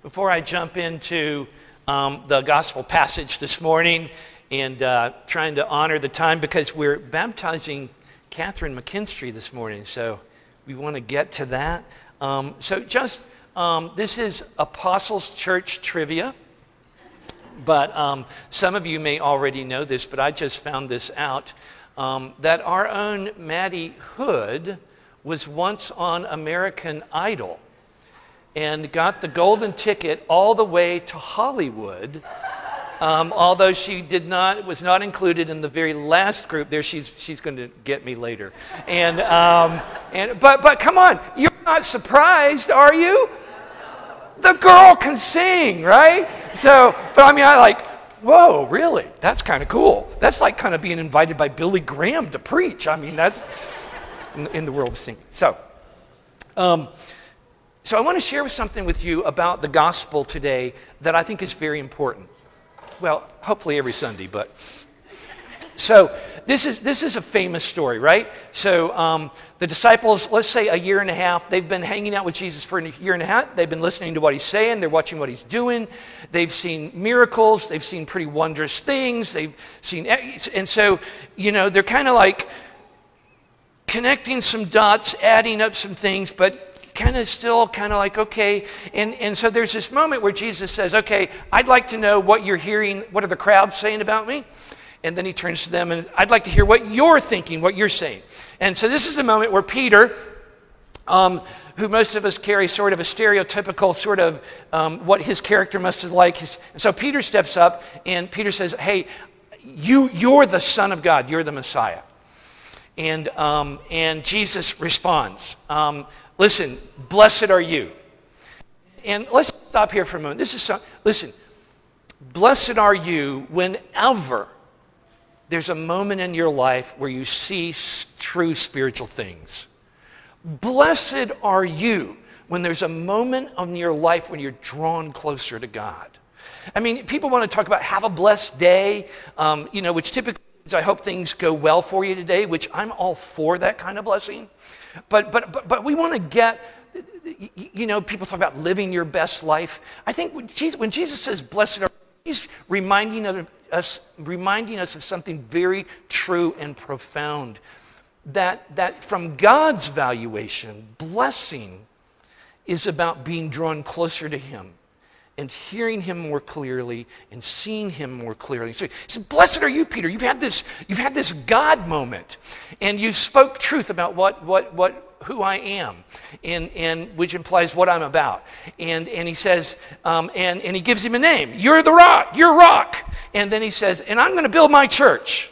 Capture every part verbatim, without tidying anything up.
Before I jump into um, the gospel passage this morning and uh, trying to honor the time, because we're baptizing Catherine McKinstry this morning, so we want to get to that. Um, so just, um, this is Apostles Church Trivia, but um, some of you may already know this, but I just found this out, um, that our own Maddie Hood was once on American Idol and got the golden ticket all the way to Hollywood, um, although she did not, was not included in the very last group there. She's, she's going to get me later. And, um, and, but, but come on, you're not surprised, are you? The girl can sing, right? So, but I mean, I like, whoa, really? That's kind of cool. That's like kind of being invited by Billy Graham to preach. I mean, that's in, in the world of singing. So, um, So I want to share something with you about the gospel today that I think is very important. Well, hopefully every Sunday, but... So this is this is a famous story, right? So um, the disciples, let's say a year and a half, they've been hanging out with Jesus for a year and a half. They've been listening to what he's saying. They're watching what he's doing. They've seen miracles. They've seen pretty wondrous things. They've seen... And so, you know, they're kind of like connecting some dots, adding up some things, but kind of still kind of like, okay. And, and so there's this moment where Jesus says, okay, I'd like to know what you're hearing. What are the crowds saying about me? And then he turns to them and I'd like to hear what you're thinking, what you're saying. And so this is the moment where Peter, um, who most of us carry sort of a stereotypical sort of um, what his character must have like. His, and so Peter steps up and Peter says, hey, you, you're the Son of God. You're the Messiah. And, um, and Jesus responds, um, listen, blessed are you. And let's stop here for a moment. This is so, listen, blessed are you whenever there's a moment in your life where you see s- true spiritual things. Blessed are you when there's a moment in your life when you're drawn closer to God. I mean, people want to talk about have a blessed day, um, you know, which typically means I hope things go well for you today, which I'm all for that kind of blessing. But, but, but, but we want to get, you know, people talk about living your best life. I think when Jesus, when Jesus says blessed are, he's reminding of us, reminding us of something very true and profound. That, that from God's valuation, blessing is about being drawn closer to him and hearing him more clearly and seeing him more clearly. So he said, blessed are you, Peter. You've had this, you've had this God moment, and you spoke truth about what, what, what, who I am, and, and which implies what I'm about. And, and he says, um, and, and he gives him a name. You're the rock. You're rock. And then he says, and I'm going to build my church.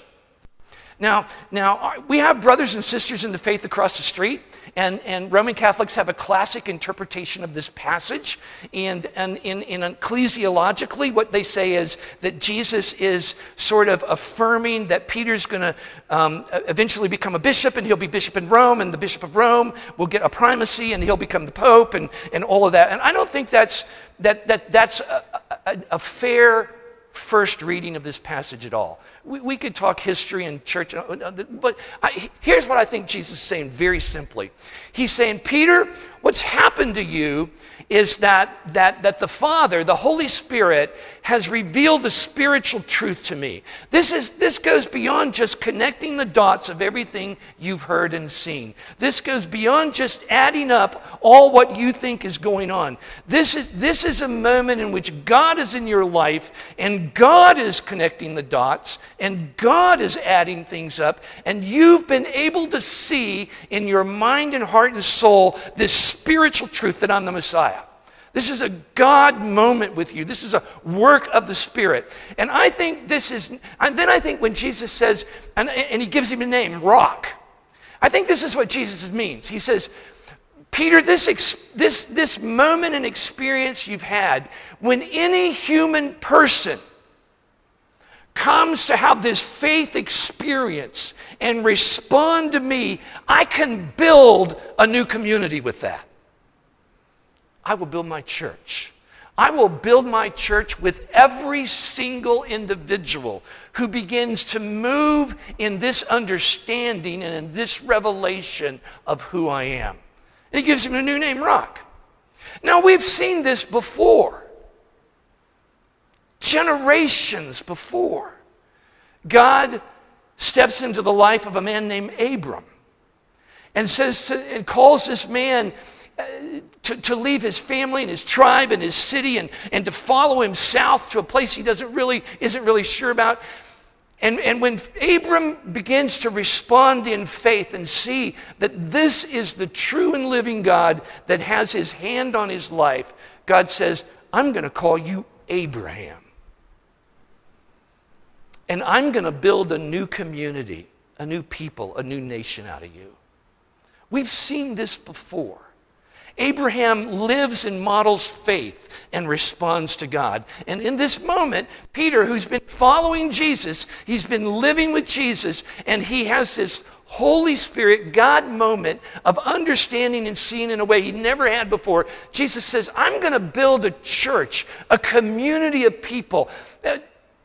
Now, now we have brothers and sisters in the faith across the street, and, and Roman Catholics have a classic interpretation of this passage. And, and in, in ecclesiologically, what they say is that Jesus is sort of affirming that Peter's going to um, eventually become a bishop, and he'll be bishop in Rome, and the bishop of Rome will get a primacy, and he'll become the pope, and, and all of that. And I don't think that's, that, that, that's a, a, a fair first reading of this passage at all. We, we could talk history and church, but I, here's what I think Jesus is saying very simply. He's saying, Peter, what's happened to you is that, that, that the Father, the Holy Spirit, has revealed the spiritual truth to me. This, is, this goes beyond just connecting the dots of everything you've heard and seen. This goes beyond just adding up all what you think is going on. This is, this is a moment in which God is in your life, and God is connecting the dots, and God is adding things up, and you've been able to see in your mind and heart and soul this spiritual truth that I'm the Messiah. This is a God moment with you. This is a work of the Spirit. And I think this is, and then I think when Jesus says, and, and he gives him a name, Rock, I think this is what Jesus means. He says, Peter, this, ex, this, this moment and experience you've had, when any human person comes to have this faith experience and respond to me, I can build a new community with that. I will build my church. I will build my church with every single individual who begins to move in this understanding and in this revelation of who I am. And he gives him a new name, Rock. Now, we've seen this before. generations before, God steps into the life of a man named Abram and says to, and calls this man uh, to, to leave his family and his tribe and his city and, and to follow him south to a place he doesn't really isn't really sure about. And, and when Abram begins to respond in faith and see that this is the true and living God that has his hand on his life, God says, I'm going to call you Abraham. And I'm going to build a new community, a new people, a new nation out of you. We've seen this before. Abraham lives and models faith and responds to God. And in this moment, Peter, who's been following Jesus, he's been living with Jesus, and he has this Holy Spirit, God moment of understanding and seeing in a way he never had before. Jesus says, I'm going to build a church, a community of people, uh,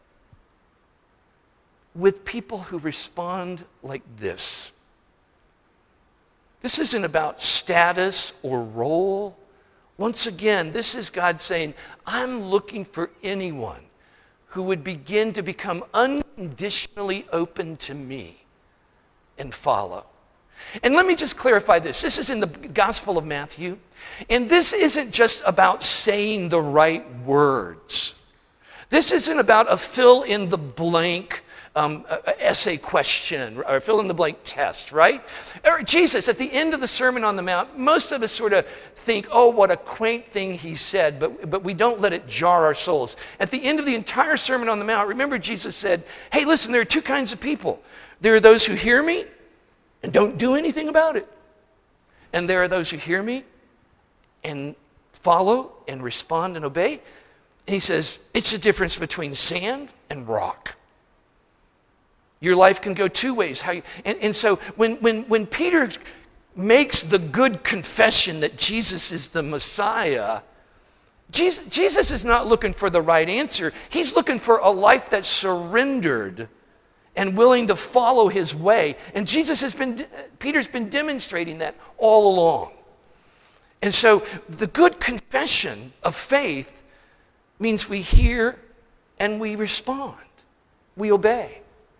with people who respond like this. This isn't about status or role. Once again, this is God saying, I'm looking for anyone who would begin to become unconditionally open to me and follow. And let me just clarify this. This is in the Gospel of Matthew. And this isn't just about saying the right words. This isn't about a fill in the blank Um, a, a essay question or fill in the blank test, right? Or Jesus, at the end of the Sermon on the Mount, most of us sort of think, oh, what a quaint thing he said, but, but we don't let it jar our souls. At the end of the entire Sermon on the Mount, remember Jesus said, hey, listen, there are two kinds of people. There are those who hear me and don't do anything about it. And there are those who hear me and follow and respond and obey. And he says, it's the difference between sand and rock. Your life can go two ways. How you, and, and so when, when, when Peter makes the good confession that Jesus is the Messiah, Jesus, Jesus is not looking for the right answer. He's looking for a life that's surrendered and willing to follow his way. And Jesus has been, Peter's been demonstrating that all along. And so the good confession of faith means we hear and we respond. We obey.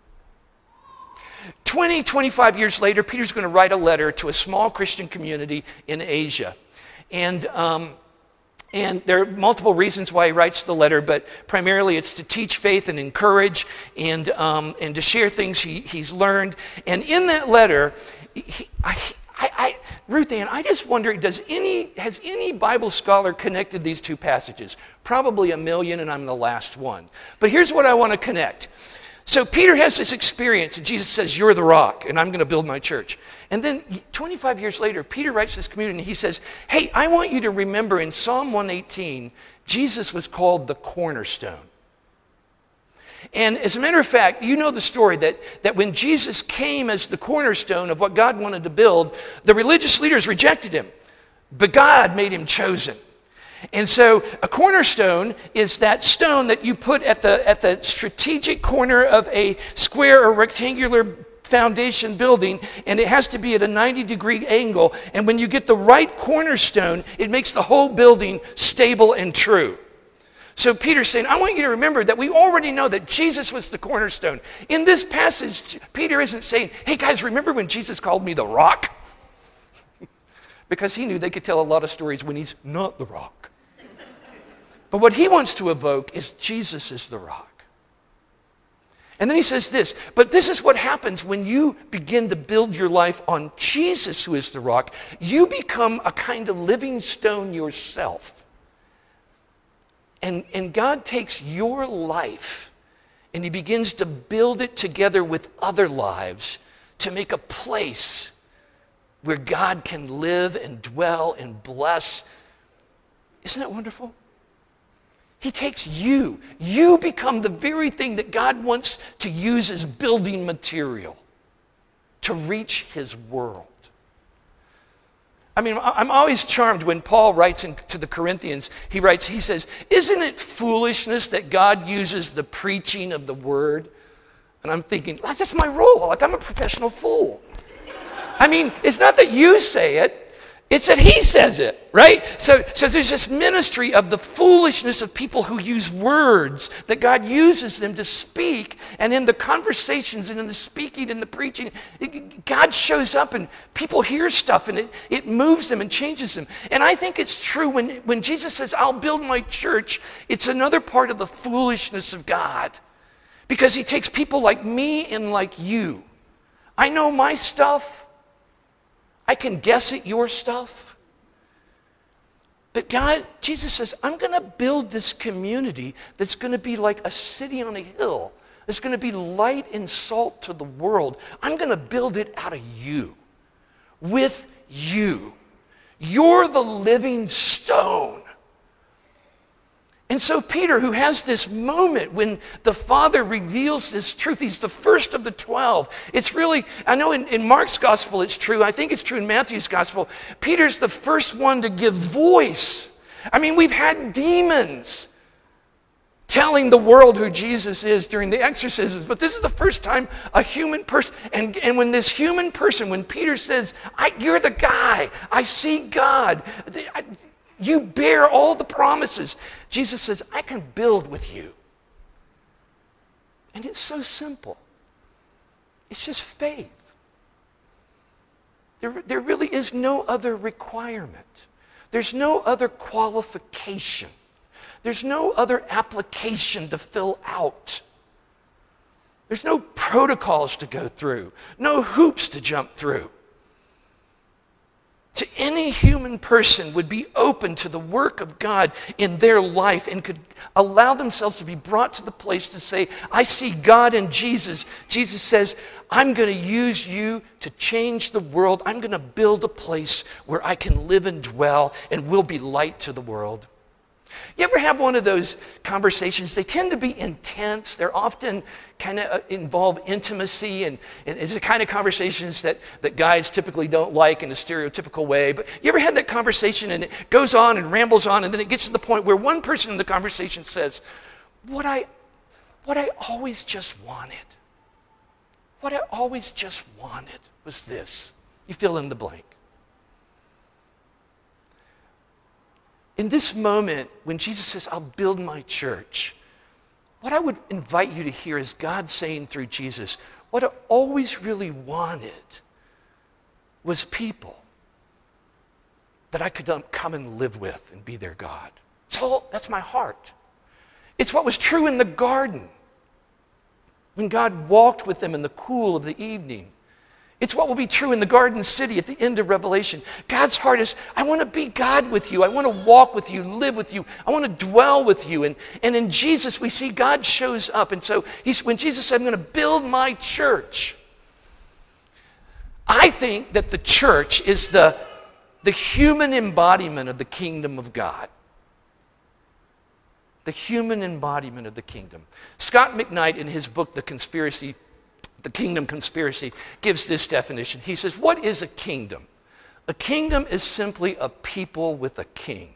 twenty, twenty-five years later, Peter's going to write a letter to a small Christian community in Asia. And, um, and there are multiple reasons why he writes the letter, but primarily it's to teach faith and encourage and, um, and to share things he, he's learned. And in that letter, he, I, I, I, Ruth Ann, I just wonder, does any, has any Bible scholar connected these two passages? Probably a million, and I'm the last one. But here's what I want to connect. So Peter has this experience, and Jesus says, you're the rock, and I'm going to build my church. And then twenty-five years later, Peter writes to this community, and he says, hey, I want you to remember in Psalm one eighteen, Jesus was called the cornerstone. And as a matter of fact, you know the story that, that when Jesus came as the cornerstone of what God wanted to build, the religious leaders rejected him, but God made him chosen. And so a cornerstone is that stone that you put at the, at the strategic corner of a square or rectangular foundation building, and it has to be at a ninety degree angle. And when you get the right cornerstone, it makes the whole building stable and true. So Peter's saying, I want you to remember that we already know that Jesus was the cornerstone. In this passage, Peter isn't saying, hey guys, remember when Jesus called me the rock? Because he knew they could tell a lot of stories when he's not the rock. But what he wants to evoke is Jesus is the rock. And then he says this, but this is what happens when you begin to build your life on Jesus, who is the rock. You become a kind of living stone yourself. And, and God takes your life and he begins to build it together with other lives to make a place where God can live and dwell and bless. Isn't that wonderful? He takes you. You become the very thing that God wants to use as building material to reach his world. I mean, I'm always charmed when Paul writes in, to the Corinthians, he writes, he says, isn't it foolishness that God uses the preaching of the word? And I'm thinking, that's my role. Like, I'm a professional fool. I mean, it's not that you say it. It's that he says it, right? So, so there's this ministry of the foolishness of people who use words, that God uses them to speak, and in the conversations and in the speaking and the preaching, it, God shows up and people hear stuff and it, it moves them and changes them. And I think it's true when, when Jesus says, I'll build my church, it's another part of the foolishness of God. Because he takes people like me and like you. I know my stuff. I can guess at your stuff. But God, Jesus says, I'm going to build this community that's going to be like a city on a hill. It's going to be light and salt to the world. I'm going to build it out of you. With you. You're the living stone. And so Peter, who has this moment when the Father reveals this truth, he's the first of the twelve. It's really, I know in, in Mark's gospel it's true. I think it's true in Matthew's gospel. Peter's the first one to give voice. I mean, we've had demons telling the world who Jesus is during the exorcisms, but this is the first time a human person, and, and when this human person, when Peter says, I, you're the guy, I see God, I, you bear all the promises. Jesus says, I can build with you. And it's so simple. It's just faith. There, there really is no other requirement. There's no other qualification. There's no other application to fill out. There's no protocols to go through, no hoops to jump through. To any human person would be open to the work of God in their life and could allow themselves to be brought to the place to say, I see God in Jesus. Jesus says, I'm going to use you to change the world. I'm going to build a place where I can live and dwell and will be light to the world. You ever have one of those conversations? They tend to be intense. They're often kind of involve intimacy, and, and it's the kind of conversations that, that guys typically don't like in a stereotypical way. But you ever had that conversation and it goes on and rambles on, and then it gets to the point where one person in the conversation says, what I, what I always just wanted, what I always just wanted was this. You fill in the blank. In this moment, when Jesus says, I'll build my church, what I would invite you to hear is God saying through Jesus, what I always really wanted was people that I could come and live with and be their God. It's all, that's my heart. It's what was true in the garden when God walked with them in the cool of the evening. It's what will be true in the garden city at the end of Revelation. God's heart is, I want to be God with you. I want to walk with you, live with you. I want to dwell with you. And, and in Jesus, we see God shows up. And so he's, when Jesus said, I'm going to build my church, I think that the church is the, the human embodiment of the kingdom of God. The human embodiment of the kingdom. Scott McKnight, in his book, The Conspiracy, The Kingdom Conspiracy, gives this definition. He says, what is a kingdom? A kingdom is simply a people with a king.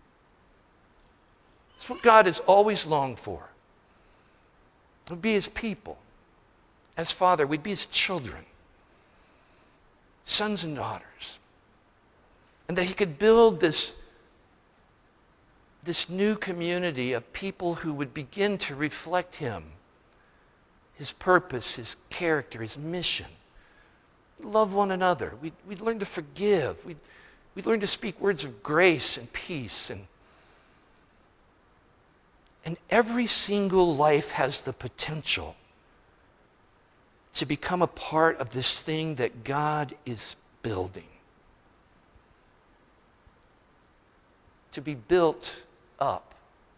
That's what God has always longed for. We'd be his people. As Father, we'd be his children. Sons and daughters. And that he could build this, this new community of people who would begin to reflect him. His purpose, his character, his mission. Love one another. We'd, we'd learn to forgive. We'd, we'd learn to speak words of grace and peace. And, and every single life has the potential to become a part of this thing that God is building. To be built up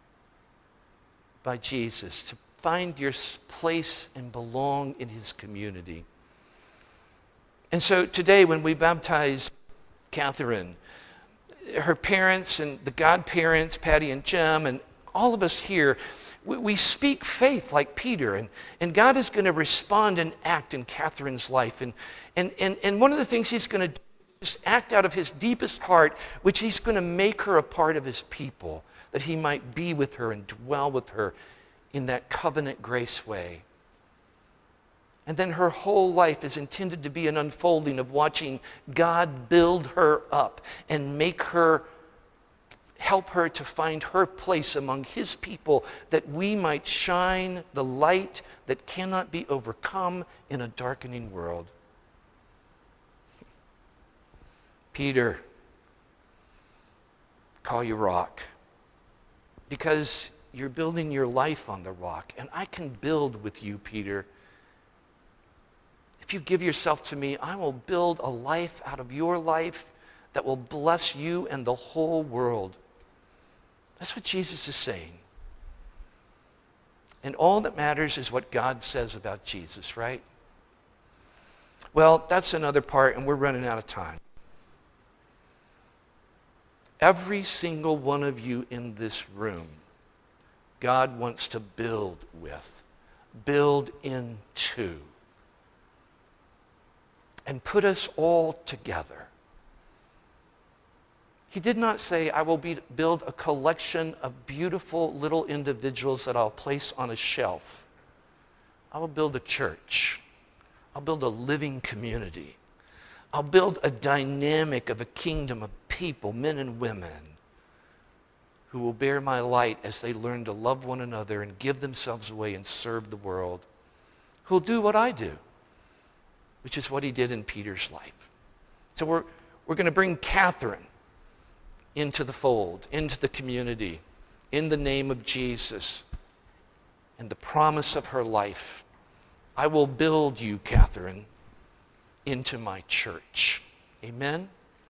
by Jesus, to find your place and belong in his community. And so today when we baptize Catherine, her parents and the godparents, Patty and Jim, and all of us here, we, we speak faith like Peter, and, and God is going to respond and act in Catherine's life. And, and, and, and one of the things he's going to do is act out of his deepest heart, which he's going to make her a part of his people, that he might be with her and dwell with her in that covenant grace way. And then her whole life is intended to be an unfolding of watching God build her up and make her, help her to find her place among his people, that we might shine the light that cannot be overcome in a darkening world. Peter, call you rock, because you're building your life on the rock, and I can build with you, Peter. If you give yourself to me, I will build a life out of your life that will bless you and the whole world. That's what Jesus is saying. And all that matters is what God says about Jesus, right? Well, that's another part, and we're running out of time. Every single one of you in this room, God wants to build with, build into, and put us all together. He did not say, I will be, build a collection of beautiful little individuals that I'll place on a shelf. I will build a church. I'll build a living community. I'll build a dynamic of a kingdom of people, men and women, who will bear my light as they learn to love one another and give themselves away and serve the world, who'll do what I do, which is what he did in Peter's life. So we're, we're going to bring Catherine into the fold, into the community, in the name of Jesus and the promise of her life. I will build you, Catherine, into my church. Amen?